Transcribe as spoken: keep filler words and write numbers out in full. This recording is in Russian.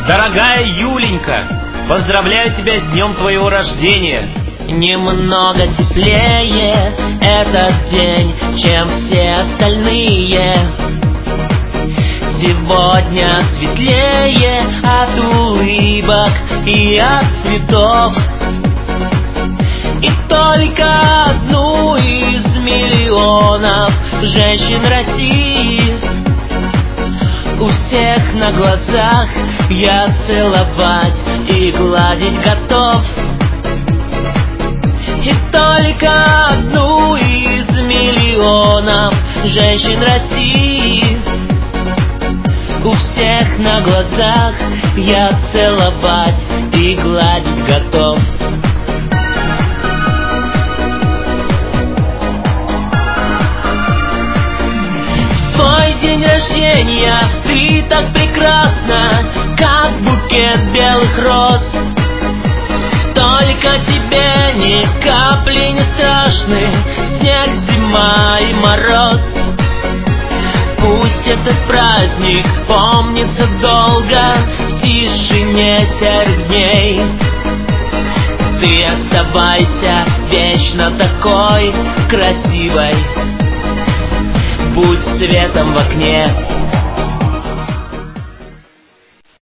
Дорогая Юленька, поздравляю тебя с днем твоего рождения. Немного теплее этот день, чем все остальные. Сегодня светлее от улыбок и от цветов. И только одну из миллионов женщин России у всех на глазах я целовать и гладить готов. И только одну из миллионов женщин России у всех на глазах я целовать и гладить готов. В свой день рождения ты так прекрасна, как букет белых роз. Только тебе ни капли не страшны снег, зима и мороз. Пусть этот праздник помнится долго в тишине серых дней. Ты оставайся вечно такой красивой, будь светом в окне